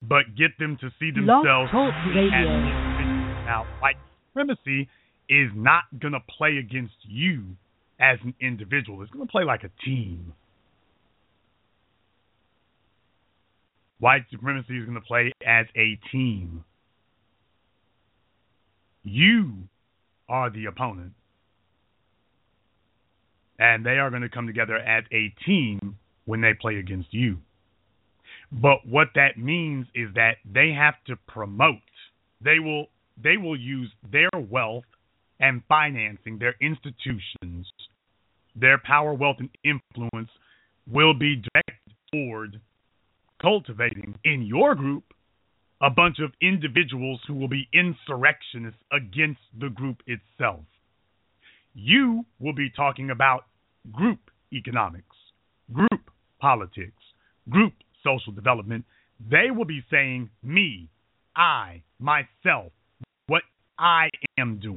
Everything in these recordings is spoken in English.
but get them to see Blog themselves Talk as Radio. individuals. Now, white supremacy is not going to play against you as an individual. It's going to play like a team. White supremacy is going to play as a team. You are the opponent. And they are going to come together as a team when they play against you. But what that means is that they have to promote. They will use their wealth and financing, their institutions, their power, wealth, and influence will be directed toward cultivating in your group a bunch of individuals who will be insurrectionists against the group itself. You will be talking about group economics, group politics, group social development. They will be saying me, I, myself, what I am doing.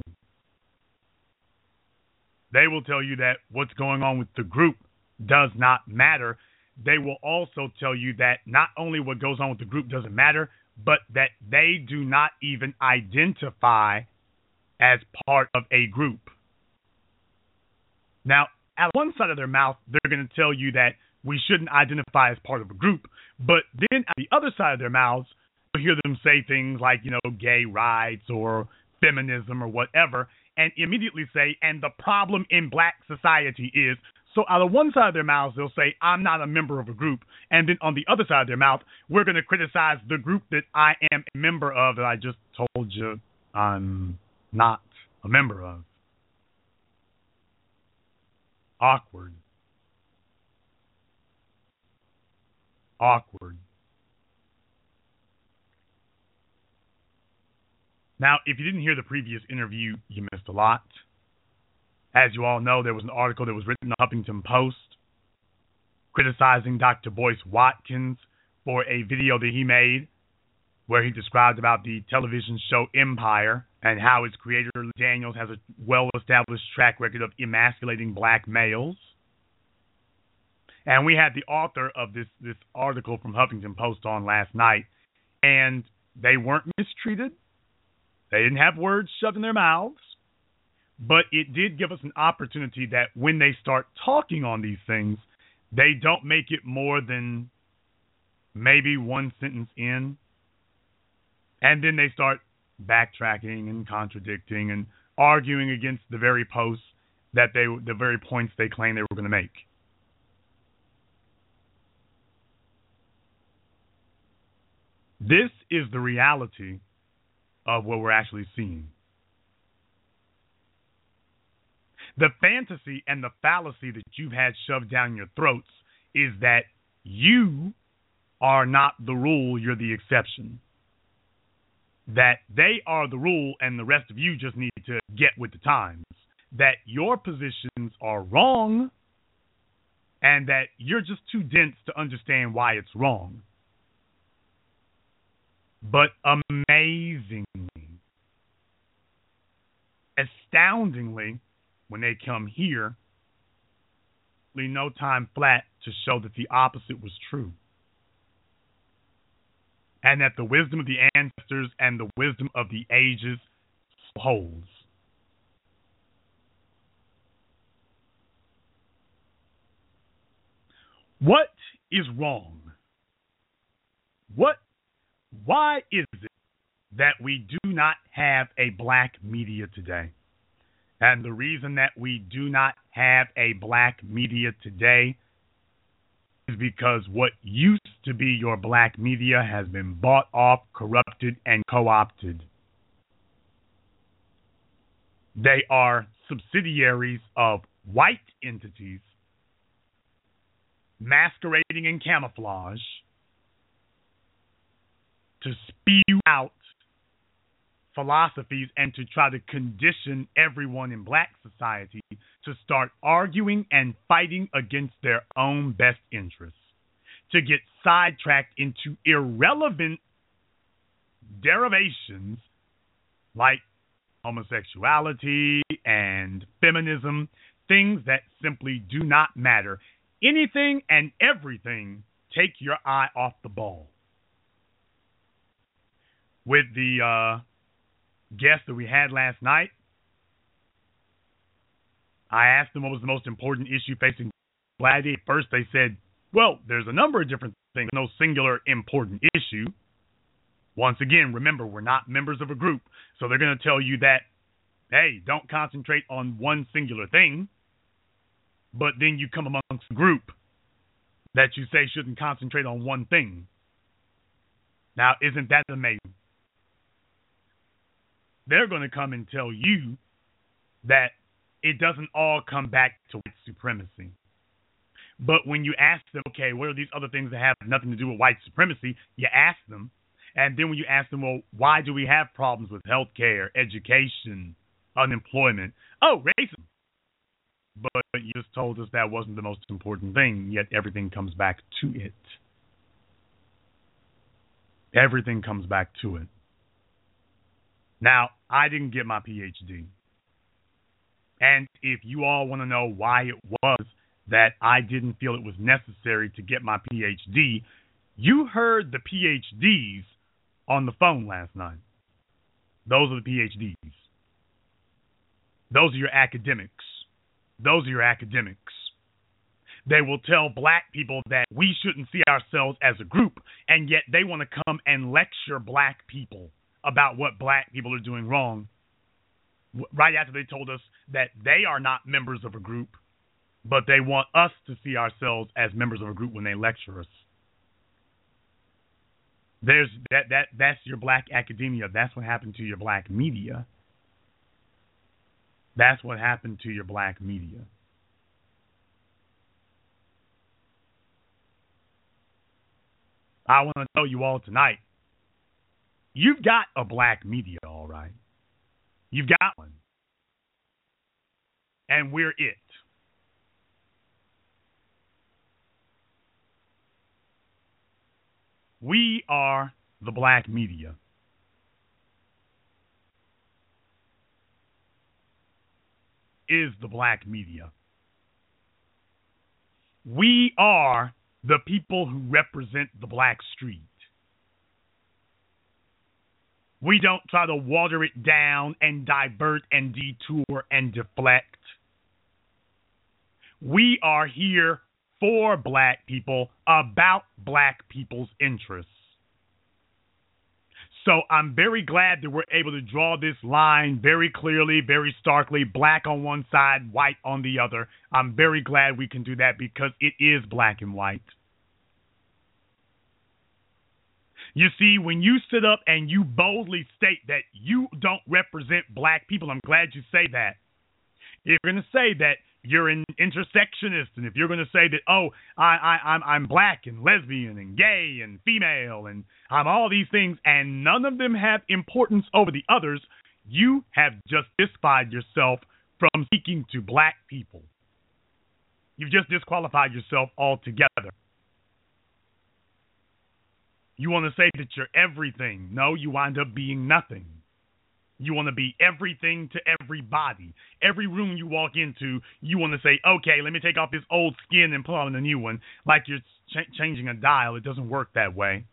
They will tell you that what's going on with the group does not matter. They will also tell you that not only what goes on with the group doesn't matter, but that they do not even identify as part of a group. Now, at one side of their mouth, they're going to tell you that we shouldn't identify as part of a group, but then at the other side of their mouths, you'll hear them say things like, gay rights or feminism or whatever, and immediately say, and the problem in black society is. So out of one side of their mouths, they'll say, I'm not a member of a group. And then on the other side of their mouth, we're going to criticize the group that I am a member of that I just told you I'm not a member of. Awkward. Now, if you didn't hear the previous interview, you missed a lot. As you all know, there was an article that was written in the Huffington Post criticizing Dr. Boyce Watkins for a video that he made where he described about the television show Empire and how its creator, Daniels, has a well-established track record of emasculating black males. And we had the author of this article from Huffington Post on last night, and they weren't mistreated. They didn't have words shoved in their mouths. But it did give us an opportunity that when they start talking on these things, they don't make it more than maybe one sentence in. And then they start backtracking and contradicting and arguing against the very posts the very points they claimed they were going to make. This is the reality of what we're actually seeing. The fantasy and the fallacy that you've had shoved down your throats is that you are not the rule, you're the exception. That they are the rule and the rest of you just need to get with the times. That your positions are wrong and that you're just too dense to understand why it's wrong. But amazingly, astoundingly, when they come here, leave no time flat to show that the opposite was true. And that the wisdom of the ancestors and the wisdom of the ages holds. What is wrong? Why is it that we do not have a black media today? And the reason that we do not have a black media today is because what used to be your black media has been bought off, corrupted, and co-opted. They are subsidiaries of white entities masquerading in camouflage to spew out philosophies and to try to condition everyone in black society to start arguing and fighting against their own best interests, to get sidetracked into irrelevant derivations like homosexuality and feminism, things that simply do not matter. Anything and everything take your eye off the ball. with the guest that we had last night. I asked them what was the most important issue facing Black. At first they said, well, there's a number of different things, no singular important issue. Once again, remember, we're not members of a group, so they're going to tell you that, hey, don't concentrate on one singular thing, but then you come amongst a group that you say shouldn't concentrate on one thing. Now, isn't that amazing? They're going to come and tell you that it doesn't all come back to white supremacy. But when you ask them, okay, what are these other things that have nothing to do with white supremacy, you ask them, and then when you ask them, well, why do we have problems with healthcare, education, unemployment? Oh, racism. But you just told us that wasn't the most important thing, yet everything comes back to it. Everything comes back to it. Now, I didn't get my PhD. And if you all want to know why it was that I didn't feel it was necessary to get my PhD, you heard the PhDs on the phone last night. Those are the PhDs. Those are your academics. Those are your academics. They will tell black people that we shouldn't see ourselves as a group, and yet they want to come and lecture black people about what black people are doing wrong, right after they told us that they are not members of a group, but they want us to see ourselves as members of a group when they lecture us. There's that's your black academia. That's what happened to your black media. That's what happened to your black media. I want to tell you all tonight, you've got a black media, all right. You've got one. And we're it. We are the black media. Is the black media. We are the people who represent the black street. We don't try to water it down and divert and detour and deflect. We are here for black people, about black people's interests. So I'm very glad that we're able to draw this line very clearly, very starkly, black on one side, white on the other. I'm very glad we can do that because it is black and white. You see, when you sit up and you boldly state that you don't represent black people, I'm glad you say that. If you're going to say that you're an intersectionist, and if you're going to say that, oh, I'm black and lesbian and gay and female and I'm all these things, and none of them have importance over the others, you have just disqualified yourself from speaking to black people. You've just disqualified yourself altogether. You want to say that you're everything. No, you wind up being nothing. You want to be everything to everybody. Every room you walk into, you want to say, okay, let me take off this old skin and put on a new one, like you're changing a dial. It doesn't work that way.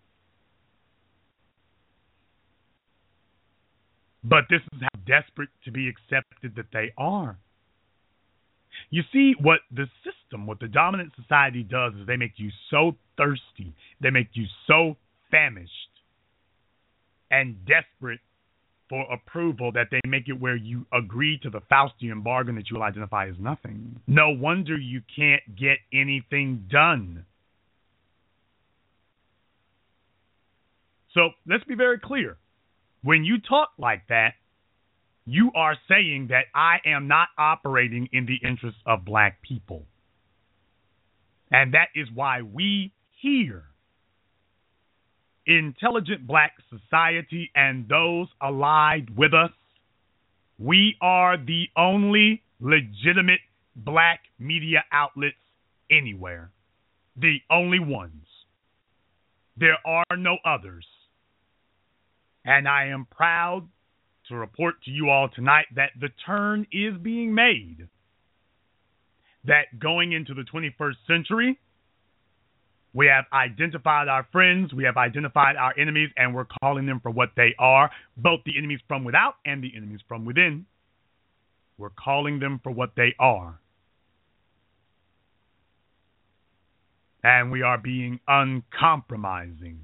But this is how desperate to be accepted that they are. You see, what the system, what the dominant society does is they make you so thirsty, they make you so famished and desperate for approval that they make it where you agree to the Faustian bargain that you will identify as nothing. No wonder you can't get anything done. So let's be very clear. When you talk like that, you are saying that I am not operating in the interests of black people. And that is why we here, Intelligent Black Society and those allied with us, we are the only legitimate black media outlets anywhere. The only ones. There are no others. And I am proud to report to you all tonight that the turn is being made. That going into the 21st century, We have identified our friends, we have identified our enemies, and we're calling them for what they are, both the enemies from without and the enemies from within. We're calling them for what they are. And we are being uncompromising.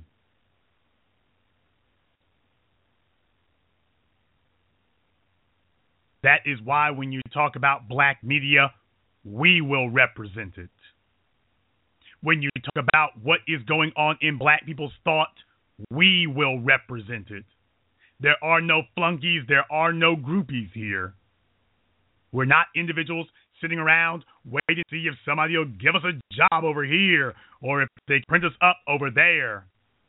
That is why when you talk about black media, we will represent it. When you talk about what is going on in black people's thought, we will represent it. There are no flunkies, there are no groupies here. We're not individuals sitting around waiting to see if somebody will give us a job over here or if they print us up over there.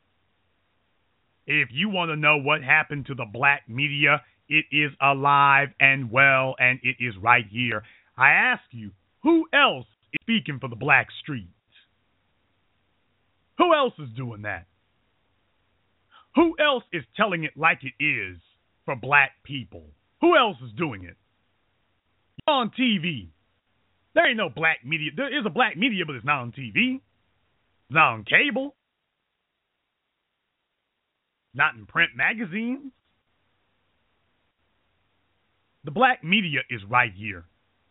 If you want to know what happened to the black media, it is alive and well, and it is right here. I ask you, who else is speaking for the black streets? Who else is doing that? Who else is telling it like it is for black people? Who else is doing it? You're on TV. There ain't no black media. There is a black media, but it's not on TV. It's not on cable. Not in print magazines. The black media is right here.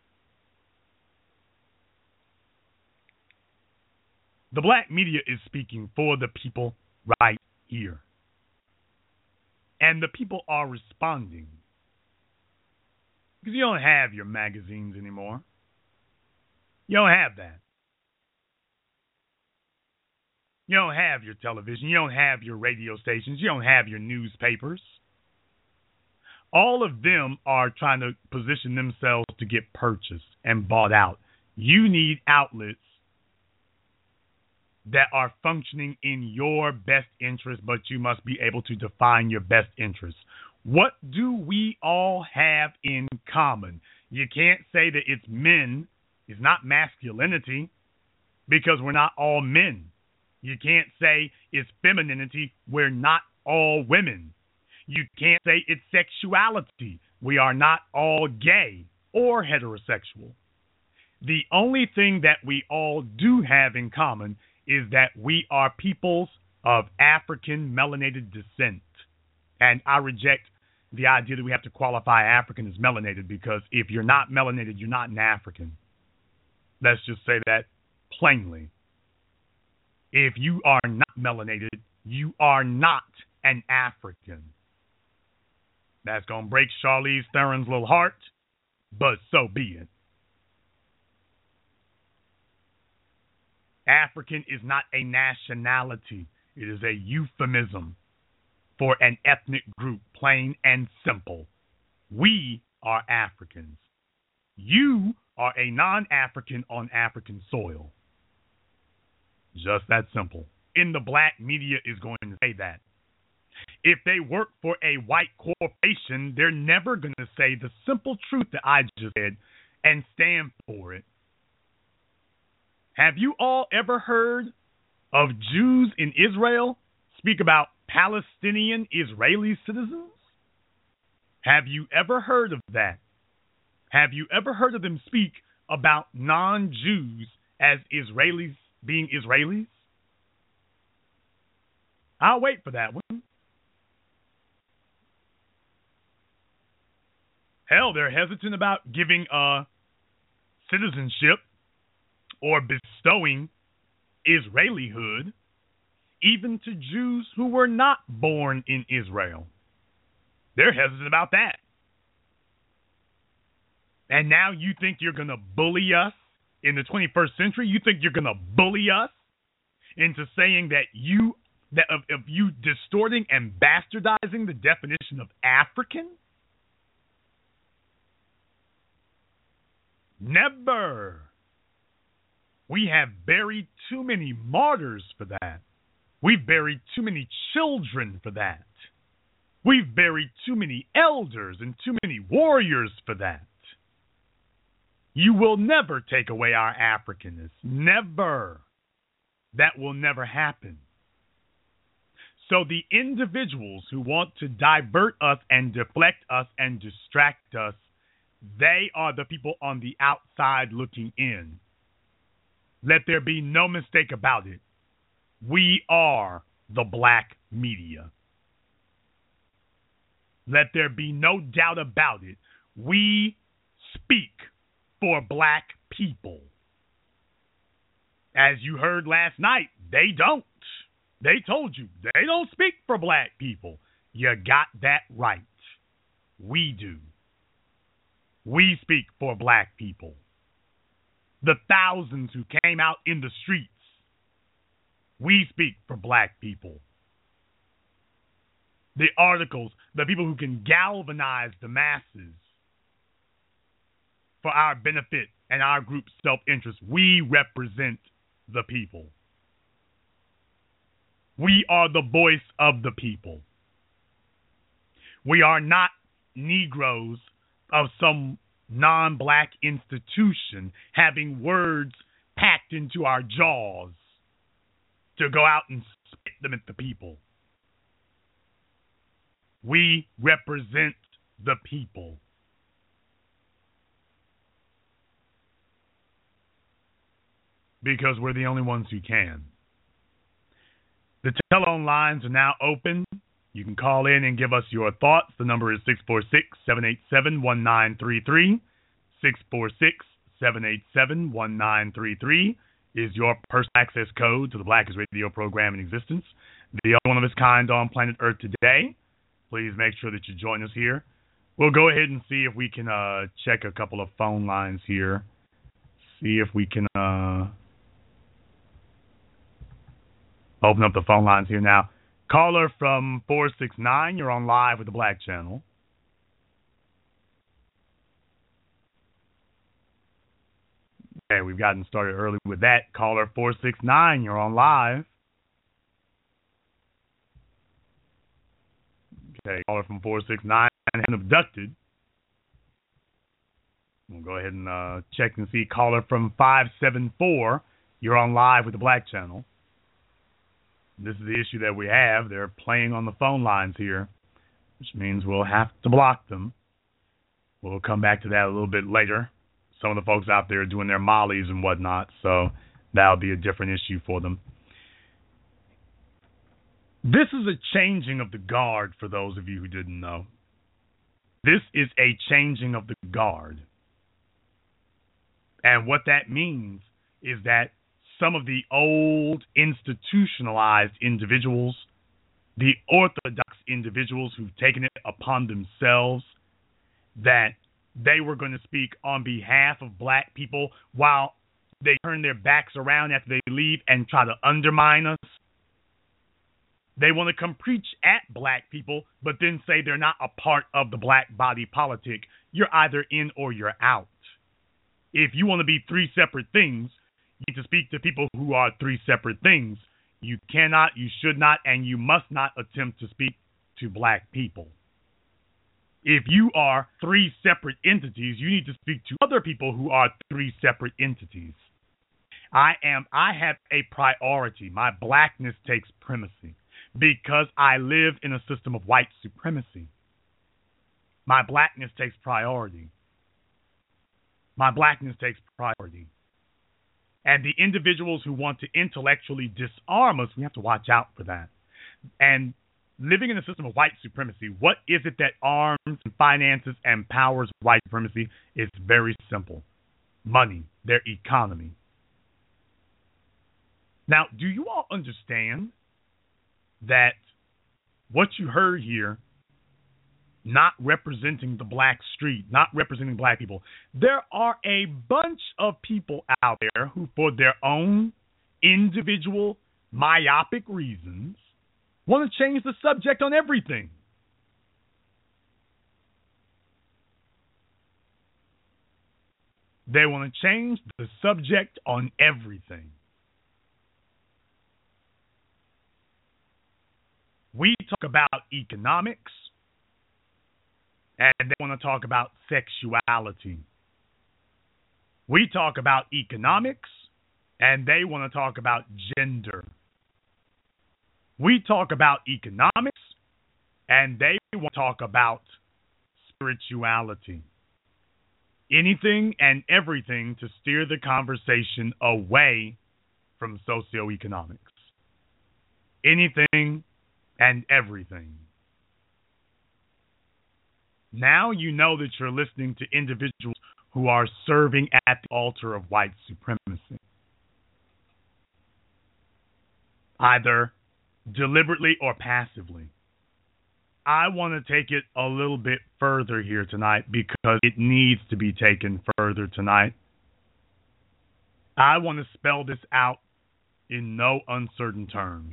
The black media is speaking for the people right here. And the people are responding. Because you don't have your magazines anymore. You don't have that. You don't have your television. You don't have your radio stations. You don't have your newspapers. All of them are trying to position themselves to get purchased and bought out. You need outlets that are functioning in your best interest, but you must be able to define your best interest. What do we all have in common? You can't say that it's men. It's not masculinity because we're not all men. You can't say it's femininity. We're not all women. You can't say it's sexuality. We are not all gay or heterosexual. The only thing that we all do have in common is that we are peoples of African melanated descent. And I reject the idea that we have to qualify African as melanated, because if you're not melanated, you're not an African. Let's just say that plainly. If you are not melanated, you are not an African. That's going to break Charlize Theron's little heart, but so be it. African is not a nationality. It is a euphemism for an ethnic group, plain and simple. We are Africans. You are a non-African on African soil. Just that simple. And the black media is going to say that. If they work for a white corporation, they're never going to say the simple truth that I just said and stand for it. Have you all ever heard of Jews in Israel speak about Palestinian Israeli citizens? Have you ever heard of that? Have you ever heard of them speak about non-Jews as Israelis being Israelis? I'll wait for that one. Hell, they're hesitant about giving citizenship or bestowing Israelihood even to Jews who were not born in Israel. They're hesitant about that. And now you think you're going to bully us in the 21st century? You think you're going to bully us into saying that of you distorting and bastardizing the definition of African? Never. We have buried too many martyrs for that. We've buried too many children for that. We've buried too many elders and too many warriors for that. You will never take away our Africanness. Never. That will never happen. So the individuals who want to divert us and deflect us and distract us, they are the people on the outside looking in. Let there be no mistake about it. We are the black media. Let there be no doubt about it. We speak for black people. As you heard last night, they don't. They told you they don't speak for black people. You got that right. We do. We speak for black people. The thousands who came out in the streets, we speak for black people. The articles, the people who can galvanize the masses for our benefit and our group's self-interest, we represent the people. We are the voice of the people. We are not Negroes of some non-black institution having words packed into our jaws to go out and spit them at the people. We represent the people. Because we're the only ones who can. The telephone lines are now open. You can call in and give us your thoughts. The number is 646-787-1933. 646-787-1933 is your personal access code to the Blackest Radio program in existence. The only one of its kind on planet Earth today. Please make sure that you join us here. We'll go ahead and see if we can check a couple of phone lines here. See if we can open up the phone lines here now. Caller from 469, you're on live with the Black Channel. Okay, we've gotten started early with that. Caller 469, you're on live. Okay, caller from 469 and abducted. We'll go ahead and check and see. Caller from 574, you're on live with the Black Channel. This is the issue that we have. They're playing on the phone lines here, which means we'll have to block them. We'll come back to that a little bit later. Some of the folks out there are doing their mollies and whatnot, so that'll be a different issue for them. This is a changing of the guard for those of you who didn't know. This is a changing of the guard. And what that means is that some of the old institutionalized individuals, the orthodox individuals who've taken it upon themselves that they were going to speak on behalf of black people while they turn their backs around after they leave and try to undermine us. They want to come preach at black people, but then say they're not a part of the black body politic. You're either in or you're out. If you want to be three separate things, you need to speak to people who are three separate things. You cannot, you should not, and you must not attempt to speak to black people. If you are three separate entities, you need to speak to other people who are three separate entities. I have a priority. My blackness takes primacy because I live in a system of white supremacy. My blackness takes priority. My blackness takes priority. And the individuals who want to intellectually disarm us, we have to watch out for that. And living in a system of white supremacy, what is it that arms and finances and powers white supremacy? It's very simple. Money, their economy. Now, do you all understand that what you heard here, not representing the black street, not representing black people, there are a bunch of people out there who, for their own individual myopic reasons, want to change the subject on everything. They want to change the subject on everything. We talk about economics, and they want to talk about sexuality. We talk about economics, and they want to talk about gender. We talk about economics, and they want to talk about spirituality. Anything and everything to steer the conversation away from socioeconomics. anything and everything. Now you know that you're listening to individuals who are serving at the altar of white supremacy, either deliberately or passively. I want to take it a little bit further here tonight because it needs to be taken further tonight. I want to spell this out in no uncertain terms.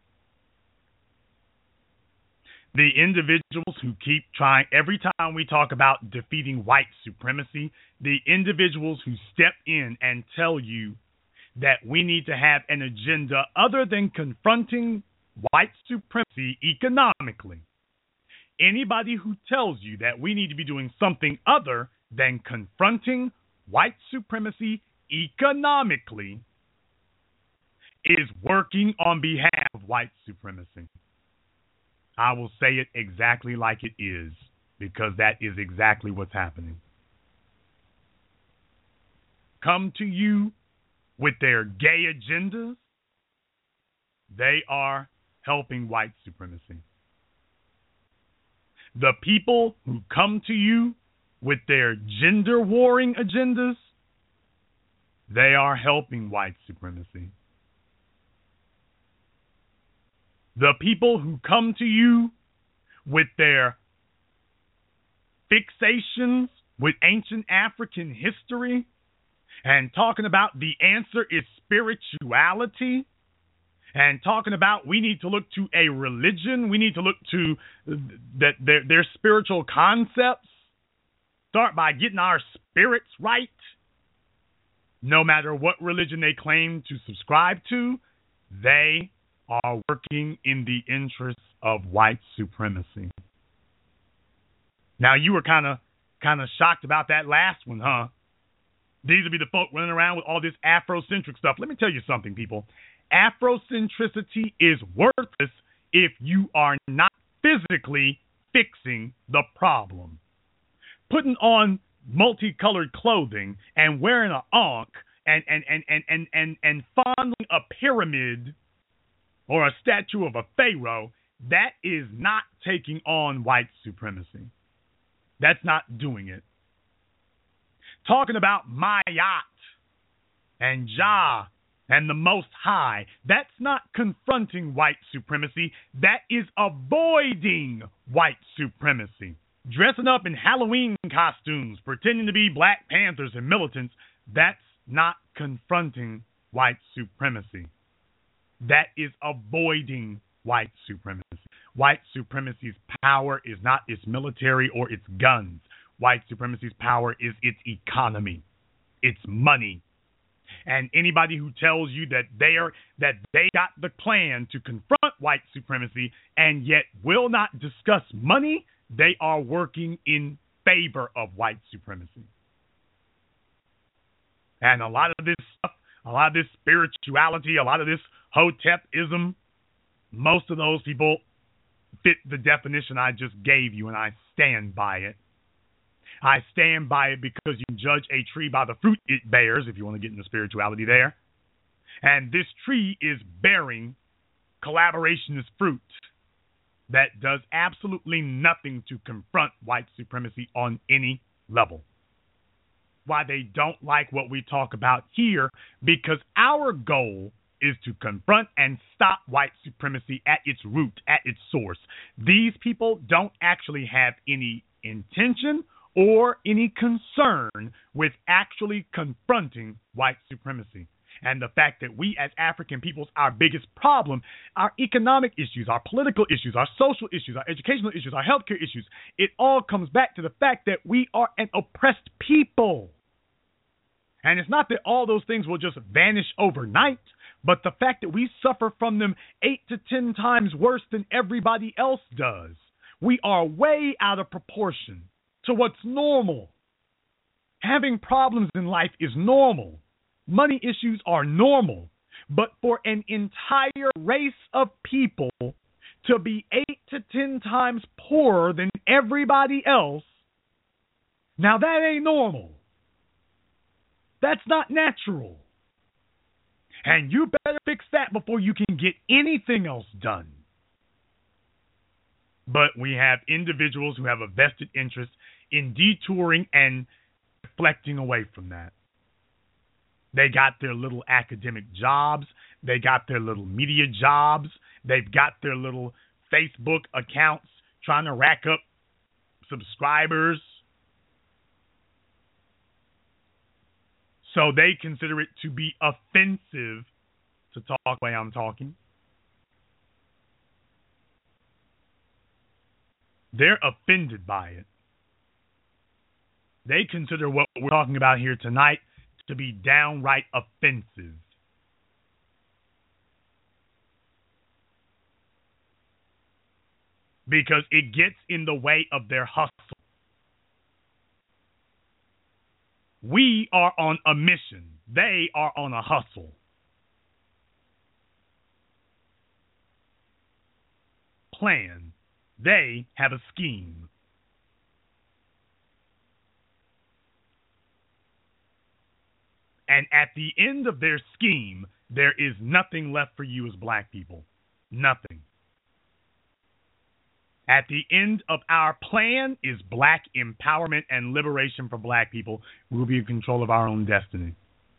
The individuals who keep trying, every time we talk about defeating white supremacy, the individuals who step in and tell you that we need to have an agenda other than confronting white supremacy economically. Anybody who tells you that we need to be doing something other than confronting white supremacy economically is working on behalf of white supremacy. I will say it exactly like it is, because that is exactly what's happening. Come to you with their gay agendas, they are helping white supremacy. The people who come to you with their gender warring agendas, they are helping white supremacy. The people who come to you with their fixations with ancient African history and talking about the answer is spirituality and talking about we need to look to a religion, we need to look to their spiritual concepts, start by getting our spirits right, no matter what religion they claim to subscribe to, they are working in the interests of white supremacy. Now, you were kind of shocked about that last one, huh? These would be the folk running around with all this Afrocentric stuff. Let me tell you something, people. Afrocentricity is worthless if you are not physically fixing the problem. Putting on multicolored clothing and wearing an ankh and fondling a pyramid or a statue of a pharaoh, that is not taking on white supremacy. That's not doing it. Talking about Mayat and Jah and the Most High, that's not confronting white supremacy. That is avoiding white supremacy. Dressing up in Halloween costumes, pretending to be Black Panthers and militants, that's not confronting white supremacy. That is avoiding white supremacy. White supremacy's power is not its military or its guns. White supremacy's power is its economy, its money. And anybody who tells you that they got the plan to confront white supremacy and yet will not discuss money, they are working in favor of white supremacy. And a lot of this stuff, a lot of this spirituality, a lot of this Hotepism, most of those people fit the definition I just gave you, and I stand by it. I stand by it because you can judge a tree by the fruit it bears, if you want to get into spirituality there. And this tree is bearing collaborationist fruit that does absolutely nothing to confront white supremacy on any level. Why they don't like what we talk about here, because our goal is to confront and stop white supremacy at its root, at its source. These people don't actually have any intention or any concern with actually confronting white supremacy. And the fact that we as African peoples, our biggest problem, our economic issues, our political issues, our social issues, our educational issues, our healthcare issues, it all comes back to the fact that we are an oppressed people. And it's not that all those things will just vanish overnight, but the fact that we suffer from them 8 to 10 times worse than everybody else does. We are way out of proportion to what's normal. Having problems in life is normal. Money issues are normal. But for an entire race of people to be 8 to 10 times poorer than everybody else, now that ain't normal. That's not natural. And you better fix that before you can get anything else done. But we have individuals who have a vested interest in detouring and deflecting away from that. They got their little academic jobs. They got their little media jobs. They've got their little Facebook accounts trying to rack up subscribers. So they consider it to be offensive to talk the way I'm talking. They're offended by it. They consider what we're talking about here tonight to be downright offensive. Because it gets in the way of their hustle. We are on a mission. They are on a hustle. Plan. They have a scheme. And at the end of their scheme, there is nothing left for you as black people. Nothing. At the end of our plan is black empowerment and liberation for black people. We will be in control of our own destiny.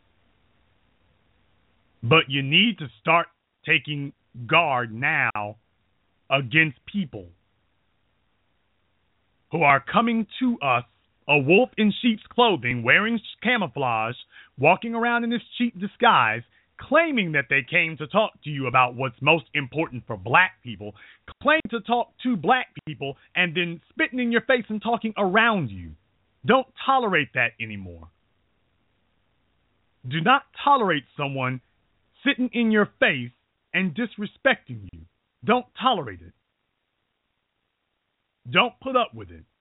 But you need to start taking guard now against people who are coming to us, a wolf in sheep's clothing, wearing camouflage, walking around in this cheap disguise, claiming that they came to talk to you about what's most important for black people, claim to talk to black people, and then spitting in your face and talking around you. Don't tolerate that anymore. Do not tolerate someone sitting in your face and disrespecting you. Don't tolerate it. Don't put up with it.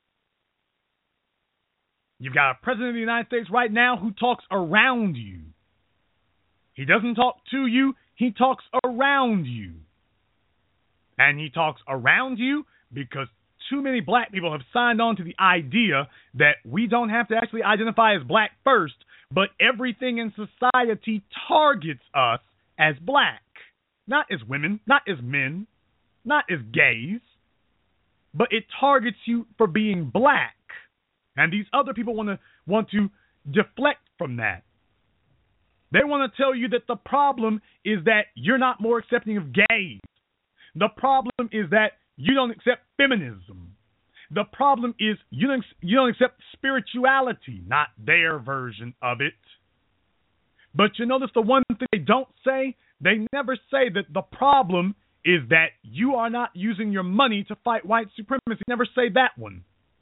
You've got a president of the United States right now who talks around you. He doesn't talk to you, he talks around you. And he talks around you because too many black people have signed on to the idea that we don't have to actually identify as black first, but everything in society targets us as black. Not as women, not as men, not as gays, but it targets you for being black. And these other people want to deflect from that. They want to tell you that the problem is that you're not more accepting of gays. The problem is that you don't accept feminism. The problem is you don't accept spirituality, not their version of it. But you notice the one thing they don't say? They never say that the problem is that you are not using your money to fight white supremacy. Never say that one.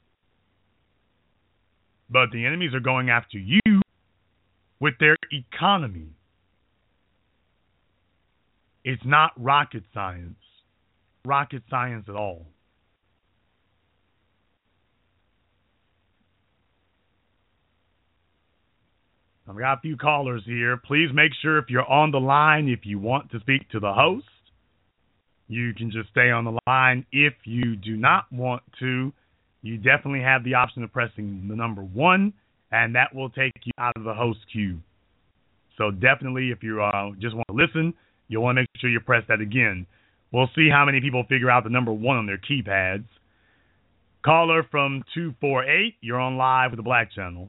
But the enemies are going after you with their economy. It's not rocket science. Rocket science at all. I've got a few callers here. Please make sure if you're on the line, if you want to speak to the host, you can just stay on the line. If you do not want to, you definitely have the option of pressing the number 1, and that will take you out of the host queue. So definitely, if you just want to listen, you'll want to make sure you press that again. We'll see how many people figure out the number 1 on their keypads. Caller from 248, you're on live with the Black Channel.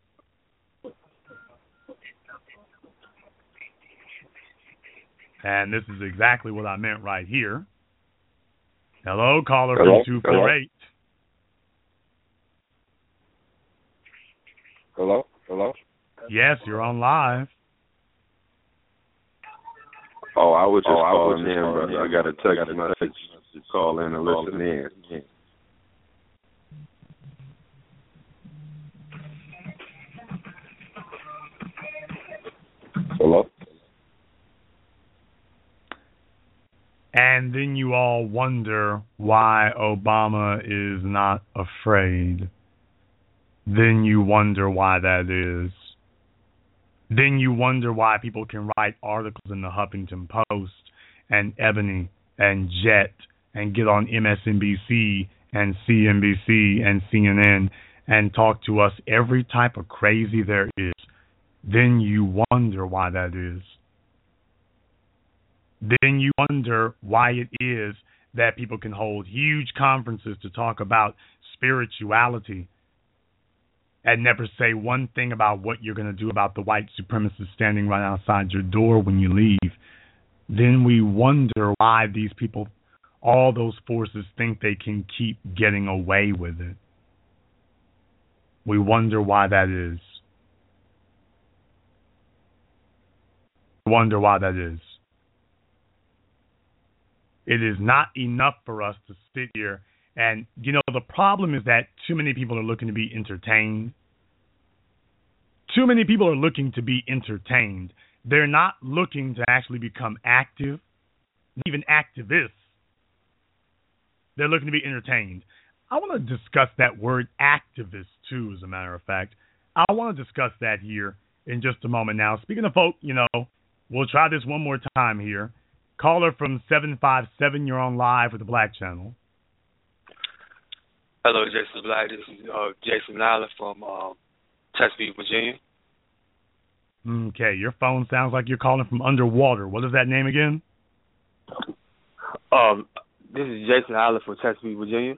And this is exactly what I meant right here. Hello, caller from 248. Hello? Hello? Yes, you're on live. Oh, I was just calling in, brother. I got a text message to call in and listen in. Hello? And then you all wonder why Obama is not afraid. Then you wonder why that is. Then you wonder why people can write articles in the Huffington Post and Ebony and Jet and get on MSNBC and CNBC and CNN and talk to us every type of crazy there is. Then you wonder why that is. then you wonder why it is that people can hold huge conferences to talk about spirituality and never say one thing about what you're going to do about the white supremacists standing right outside your door when you leave. Then we wonder why these people, all those forces, think they can keep getting away with it. We wonder why that is. We wonder why that is. It is not enough for us to sit here and, the problem is that too many people are looking to be entertained. Too many people are looking to be entertained. They're not looking to actually become active, even activists. They're looking to be entertained. I want to discuss that word activist, too, as a matter of fact. I want to discuss that here in just a moment now. Speaking of folk, we'll try this one more time here. Caller from 757, you're on live with the Black Channel. Hello, Jason Black. This is Jason Allen from Chesapeake, Virginia. Okay, your phone sounds like you're calling from underwater. What is that name again? This is Jason Allen from Chesapeake, Virginia.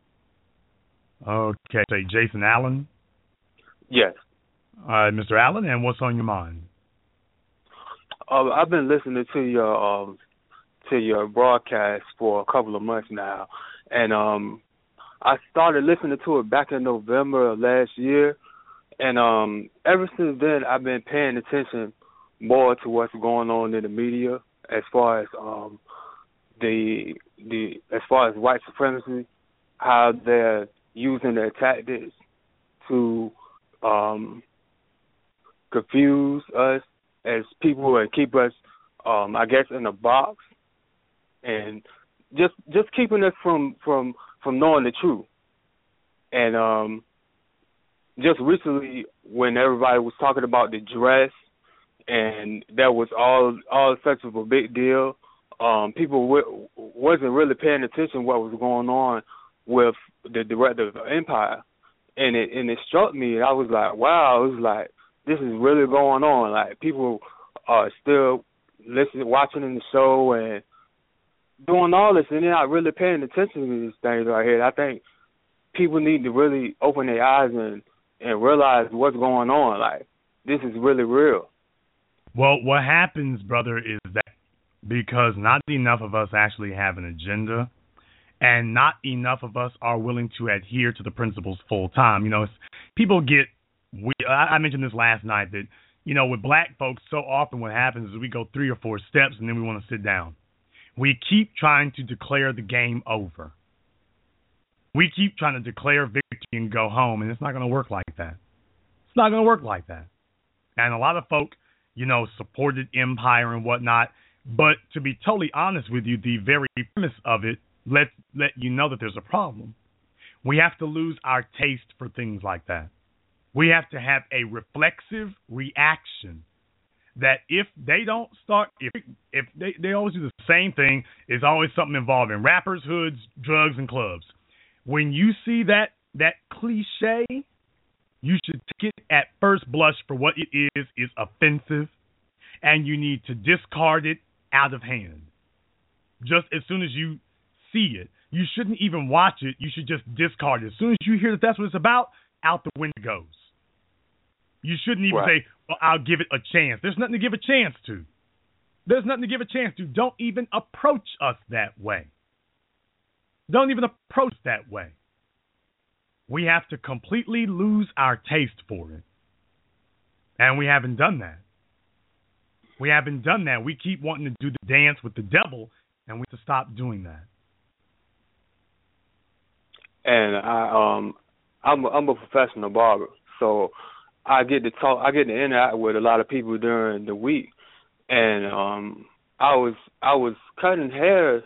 Okay, say Jason Allen? Yes. Mr. Allen, and what's on your mind? I've been listening to your broadcast for a couple of months now, and I started listening to it back in November of last year, and ever since then I've been paying attention more to what's going on in the media as far as as far as white supremacy, how they're using their tactics to confuse us as people and keep us, I guess, in a box, and just keeping us from knowing the truth. And just recently, when everybody was talking about the dress, and that was all such of a big deal, people wasn't really paying attention what was going on with the director of Empire, and it struck me, and I was like, wow, it was like, this is really going on. Like, people are still watching the show and doing all this, and they're not really paying attention to these things right here. I think people need to really open their eyes and realize what's going on. Like, this is really real. Well, what happens, brother, is that because not enough of us actually have an agenda, and not enough of us are willing to adhere to the principles full time. People get. I mentioned this last night that, with black folks, so often what happens is we go 3 or 4 steps and then we want to sit down. We keep trying to declare the game over. We keep trying to declare victory and go home, and it's not going to work like that. It's not going to work like that. And a lot of folk, supported Empire and whatnot, but to be totally honest with you, the very premise of it let you know that there's a problem. We have to lose our taste for things like that. We have to have a reflexive reaction that if they don't start, if they always do the same thing, it's always something involving rappers, hoods, drugs, and clubs. When you see that cliche, you should take it at first blush for what it is offensive, and you need to discard it out of hand. Just as soon as you see it, you shouldn't even watch it. You should just discard it. As soon as you hear that that's what it's about, out the window goes. You shouldn't even say, well, I'll give it a chance. There's nothing to give a chance to. There's nothing to give a chance to. Don't even approach us that way. Don't even approach that way. We have to completely lose our taste for it. And we haven't done that. We haven't done that. We keep wanting to do the dance with the devil, and we have to stop doing that. And I'm a professional barber, so I get to interact with a lot of people during the week, and I was cutting hair.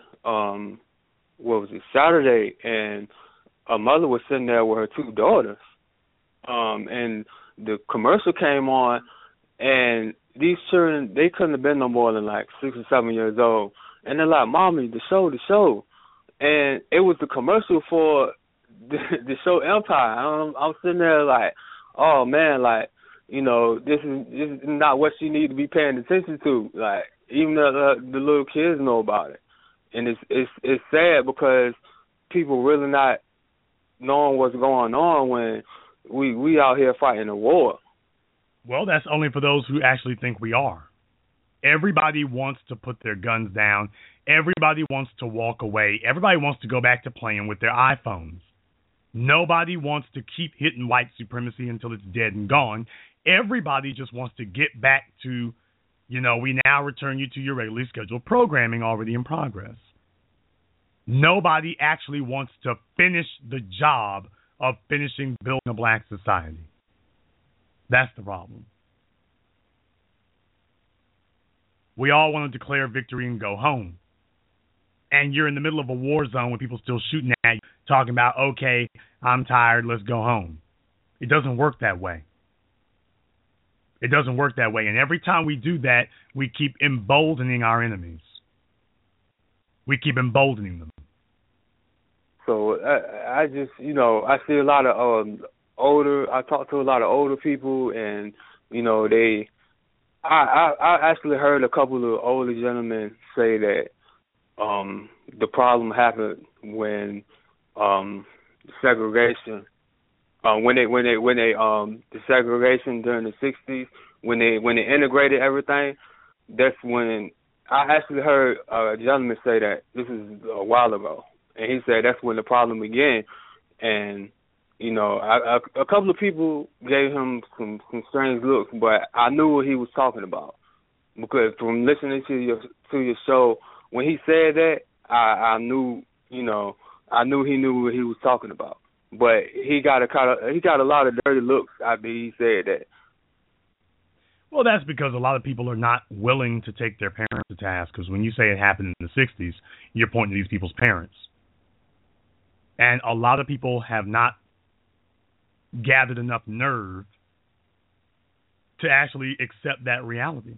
Saturday, and a mother was sitting there with her 2 daughters, and the commercial came on, and these children, they couldn't have been no more than like 6 or 7 years old, and they're like, "Mommy, the show," and it was the commercial for the show Empire. I'm sitting there like, oh man, like, this is not what she need to be paying attention to. Like, even the little kids know about it, and it's sad because people really not knowing what's going on when we out here fighting a war. Well, that's only for those who actually think we are. Everybody wants to put their guns down. Everybody wants to walk away. Everybody wants to go back to playing with their iPhones. Nobody wants to keep hitting white supremacy until it's dead and gone. Everybody just wants to get back to, we now return you to your regularly scheduled programming already in progress. Nobody actually wants to finish the job of finishing building a black society. That's the problem. We all want to declare victory and go home. And you're in the middle of a war zone with people still shooting at you, talking about, okay, I'm tired, let's go home. It doesn't work that way. It doesn't work that way. And every time we do that, we keep emboldening our enemies. We keep emboldening them. So I just, I see a lot of I talk to a lot of older people, and, I actually heard a couple of older gentlemen say that the problem happened when segregation, the segregation during the 60s, when they integrated everything. That's when I actually heard a gentleman say that. This is a while ago, and he said that's when the problem began. And a couple of people gave him some strange looks, but I knew what he was talking about, because from listening to your show, when he said that, I knew he knew what he was talking about. But he got a lot of dirty looks after he said that. Well, that's because a lot of people are not willing to take their parents to task, because when you say it happened in the 60s, you're pointing to these people's parents. And a lot of people have not gathered enough nerve to actually accept that reality.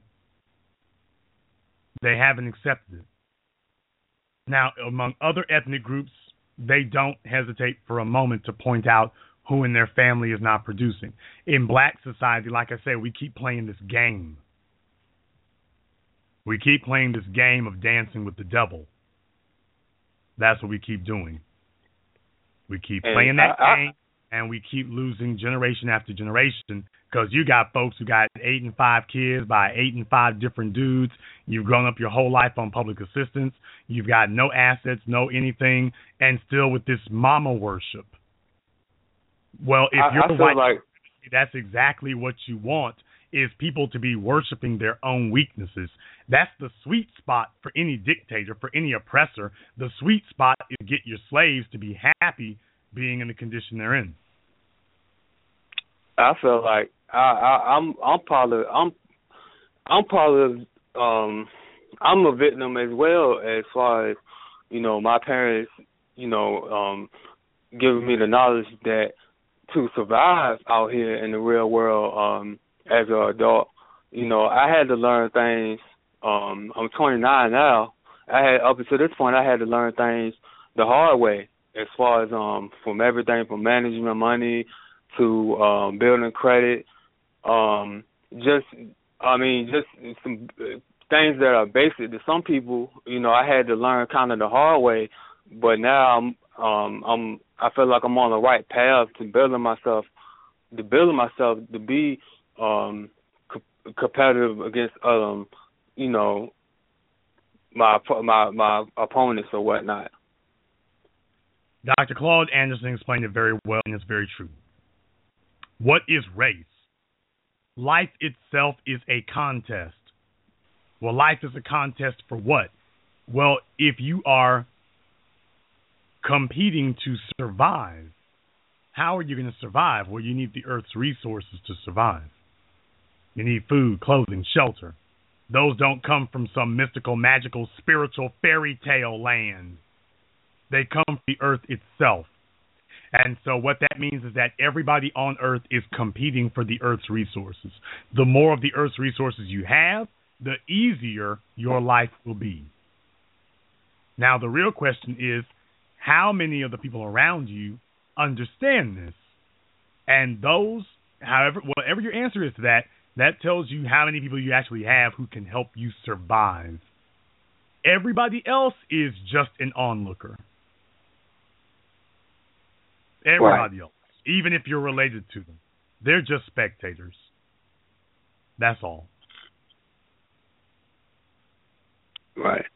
They haven't accepted it. Now, among other ethnic groups, they don't hesitate for a moment to point out who in their family is not producing. In black society, like I said, we keep playing this game. We keep playing this game of dancing with the devil. That's what we keep doing. We keep playing that game, and we keep losing generation after generation, because you got folks who got 8 and 5 kids by 8 and 5 different dudes. You've grown up your whole life on public assistance. You've got no assets, no anything, and still with this mama worship. Well, if you're white, that's exactly what you want, is people to be worshiping their own weaknesses. That's the sweet spot for any dictator, for any oppressor. The sweet spot is to get your slaves to be happy being in the condition they're in. I feel like I'm a victim as well, as far as my parents giving me the knowledge that to survive out here in the real world as an adult, I had to learn things. I'm 29 now. Up until this point, I had to learn things the hard way, as far as from everything from managing money to building credit. Just some things that are basic to some people. I had to learn kind of the hard way, but now I feel like I'm on the right path to building myself to be competitive against my opponents or whatnot. Dr. Claude Anderson explained it very well, and it's very true. What is race? Life itself is a contest. Well, life is a contest for what? Well, if you are competing to survive, how are you going to survive? Well, you need the earth's resources to survive. You need food, clothing, shelter. Those don't come from some mystical, magical, spiritual fairy tale land. They come from the earth itself. And so what that means is that everybody on earth is competing for the earth's resources. The more of the earth's resources you have, the easier your life will be. Now, the real question is, how many of the people around you understand this? And those, whatever your answer is to that, That tells you how many people you actually have who can help you survive. Everybody else is just an onlooker. Everybody else, even if you're related to them, they're just spectators. That's all. Right.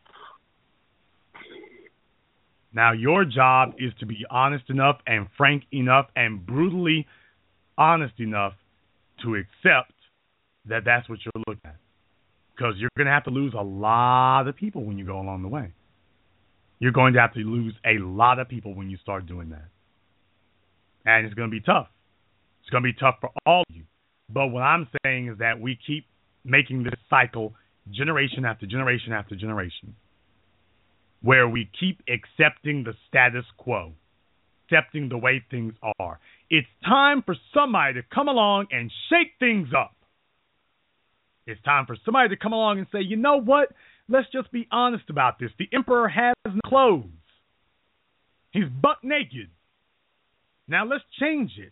Now, your job is to be honest enough and frank enough and brutally honest enough to accept that that's what you're looking at. Because you're going to have to lose a lot of people when you go along the way. You're going to have to lose a lot of people when you start doing that. And it's going to be tough. It's going to be tough for all of you. But what I'm saying is that we keep making this cycle generation after generation after generation, where we keep accepting the status quo, accepting the way things are. It's time for somebody to come along and shake things up. It's time for somebody to come along and say, you know what? Let's just be honest about this. The emperor has no clothes. He's buck naked. Now let's change it.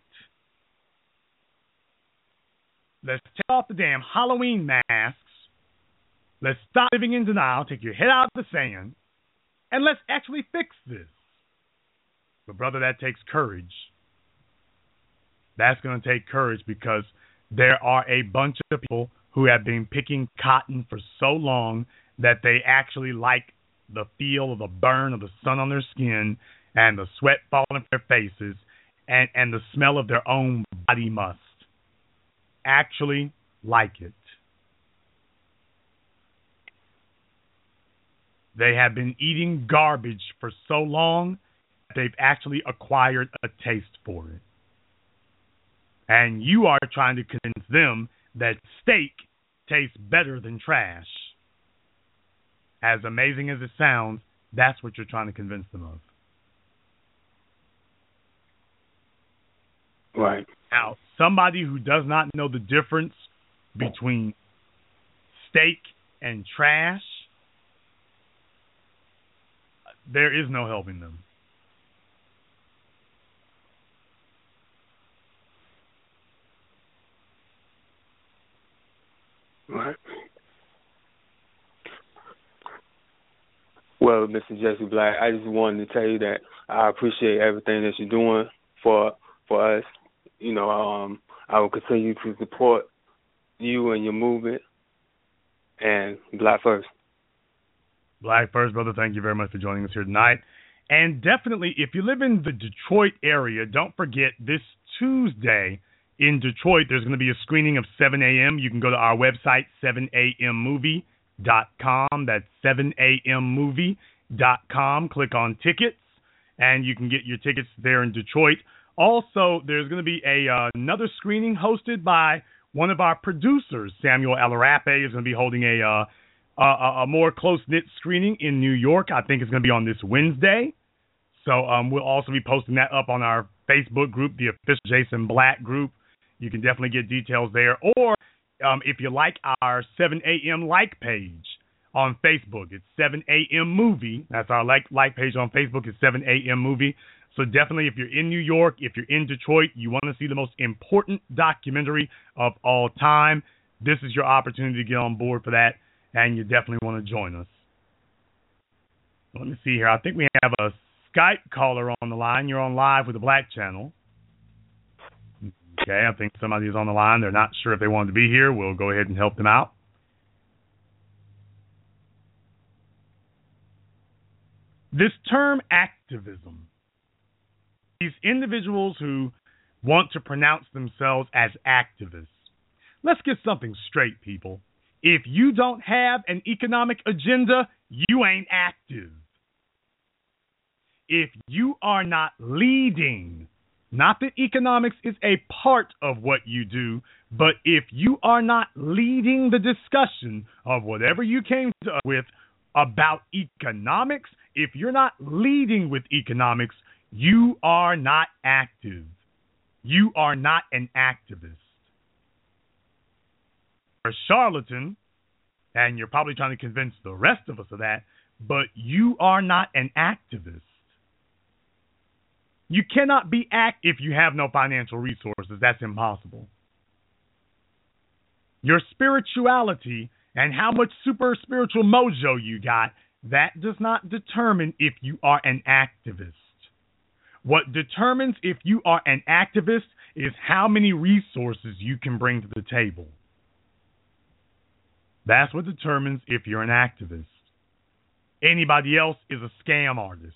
Let's take off the damn Halloween masks. Let's stop living in denial. Take your head out of the sand. And let's actually fix this. But, brother, that takes courage. That's going to take courage because there are a bunch of people who have been picking cotton for so long that they actually like the feel of the burn of the sun on their skin and the sweat falling from their faces and the smell of their own body must. Actually like it. They have been eating garbage for so long that they've actually acquired a taste for it. And you are trying to convince them that steak tastes better than trash. As amazing as it sounds, that's what you're trying to convince them of. Right. Now, somebody who does not know the difference between steak and trash, there is no helping them. Right. Well, Mr. Jesse Black, I just wanted to tell you that I appreciate everything that you're doing for us. You know, I will continue to support you and your movement. And Black First. Black First, brother, thank you very much for joining us here tonight. And definitely, if you live in the Detroit area, don't forget this Tuesday in Detroit, there's going to be a screening of 7 a.m. You can go to our website, 7ammovie.com. That's 7ammovie.com. Click on tickets, and you can get your tickets there in Detroit. Also, there's going to be another screening hosted by one of our producers, Samuel Alarape, is going to be holding a more close-knit screening in New York. I think it's going to be on this Wednesday. So we'll also be posting that up on our Facebook group, the official Jason Black group. You can definitely get details there. Or if you like our 7 a.m. like page on Facebook, it's 7 a.m. movie. That's our like page on Facebook. It's 7 a.m. movie. So definitely, if you're in New York, if you're in Detroit, you want to see the most important documentary of all time, this is your opportunity to get on board for that, and you definitely want to join us. Let me see here. I think we have a Skype caller on the line. You're on live with the Black Channel. Okay, I think somebody is on the line. They're not sure if they wanted to be here. We'll go ahead and help them out. This term activism, these individuals who want to pronounce themselves as activists. Let's get something straight, people. If you don't have an economic agenda, you ain't active. If you are not leading, not that economics is a part of what you do, but if you are not leading the discussion of whatever you came to us with about economics, if you're not leading with economics, you are not active. You are not an activist. You're a charlatan, and you're probably trying to convince the rest of us of that, but you are not an activist. You cannot be if you have no financial resources. That's impossible. Your spirituality and how much super spiritual mojo you got, that does not determine if you are an activist. What determines if you are an activist is how many resources you can bring to the table. That's what determines if you're an activist. Anybody else is a scam artist.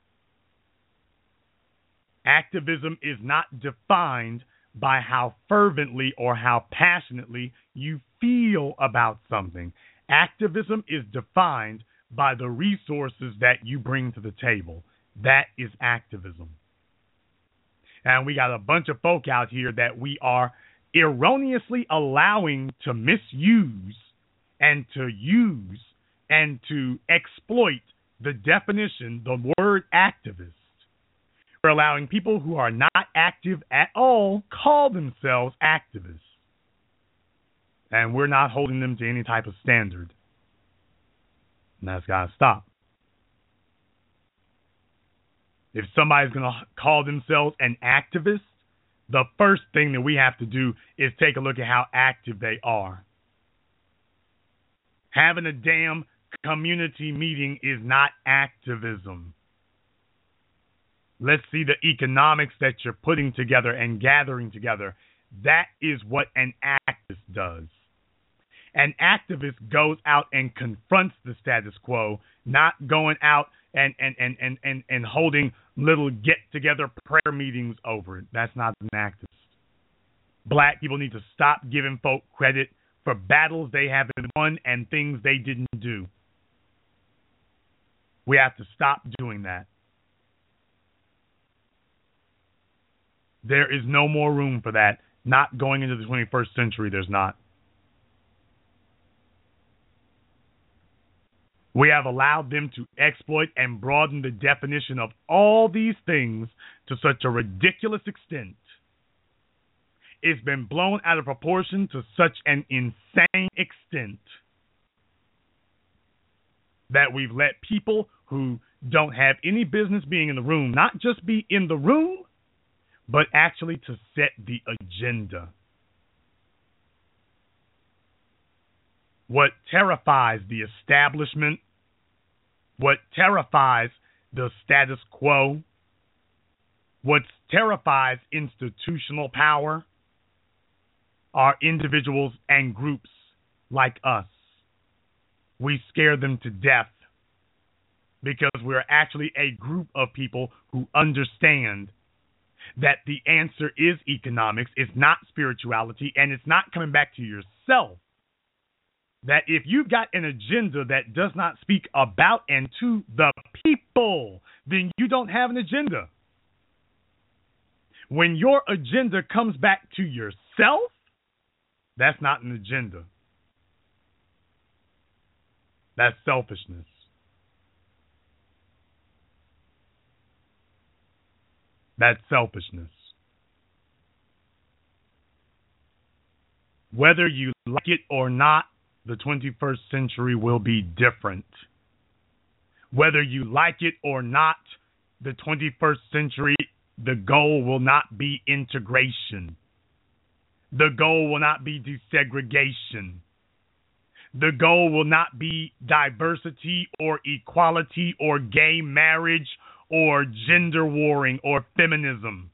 Activism is not defined by how fervently or how passionately you feel about something. Activism is defined by the resources that you bring to the table. That is activism. And we got a bunch of folk out here that we are erroneously allowing to misuse and to use and to exploit the definition, the word activist. We're allowing people who are not active at all call themselves activists. And we're not holding them to any type of standard. And that's got to stop. If somebody's going to call themselves an activist, the first thing that we have to do is take a look at how active they are. Having a damn community meeting is not activism. Let's see the economics that you're putting together and gathering together. That is what an activist does. An activist goes out and confronts the status quo, not going out and holding little get-together prayer meetings over it. That's not an activist. Black people need to stop giving folk credit for battles they haven't won and things they didn't do. We have to stop doing that. There is no more room for that. Not going into the 21st century, there's not. We have allowed them to exploit and broaden the definition of all these things to such a ridiculous extent. It's been blown out of proportion to such an insane extent that we've let people who don't have any business being in the room not just be in the room, but actually to set the agenda. What terrifies the establishment, what terrifies the status quo, what terrifies institutional power are individuals and groups like us. We scare them to death because we're actually a group of people who understand that the answer is economics, it's not spirituality, and it's not coming back to yourself. That if you've got an agenda that does not speak about and to the people, then you don't have an agenda. When your agenda comes back to yourself, that's not an agenda. That's selfishness. That's selfishness. Whether you like it or not, the 21st century will be different. Whether you like it or not, the 21st century, the goal will not be integration. The goal will not be desegregation. The goal will not be diversity or equality or gay marriage or gender warring or feminism.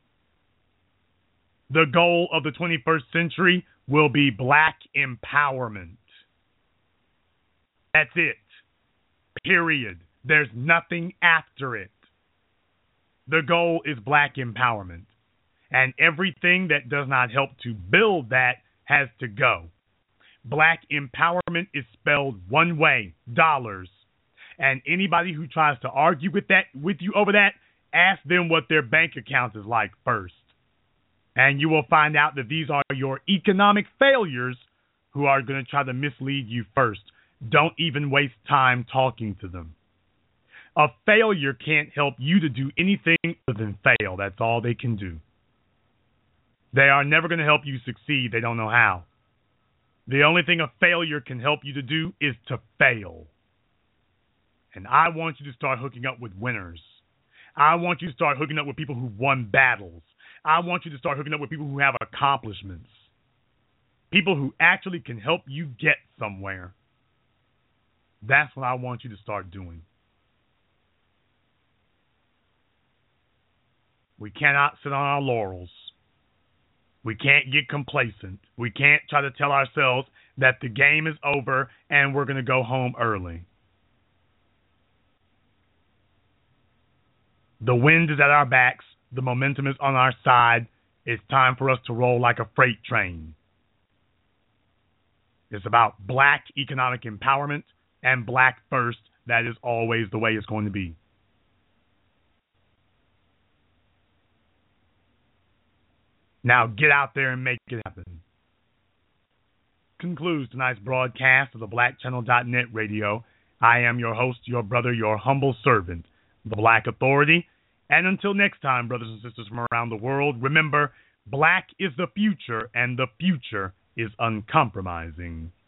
The goal of the 21st century will be black empowerment. That's it. Period. There's nothing after it. The goal is black empowerment. And everything that does not help to build that has to go. Black empowerment is spelled one way, dollars. And anybody who tries to argue with you over that, ask them what their bank account is like first. And you will find out that these are your economic failures who are going to try to mislead you first. Don't even waste time talking to them. A failure can't help you to do anything other than fail. That's all they can do. They are never going to help you succeed. They don't know how. The only thing a failure can help you to do is to fail. And I want you to start hooking up with winners. I want you to start hooking up with people who won battles. I want you to start hooking up with people who have accomplishments. people who actually can help you get somewhere. That's what I want you to start doing. We cannot sit on our laurels. We can't get complacent. We can't try to tell ourselves that the game is over and we're going to go home early. The wind is at our backs. The momentum is on our side. It's time for us to roll like a freight train. It's about black economic empowerment and black first. That is always the way it's going to be. Now get out there and make it happen. Concludes tonight's broadcast of the BlackChannel.net radio. I am your host, your brother, your humble servant, the Black Authority. And until next time, brothers and sisters from around the world, remember, black is the future, and the future is uncompromising.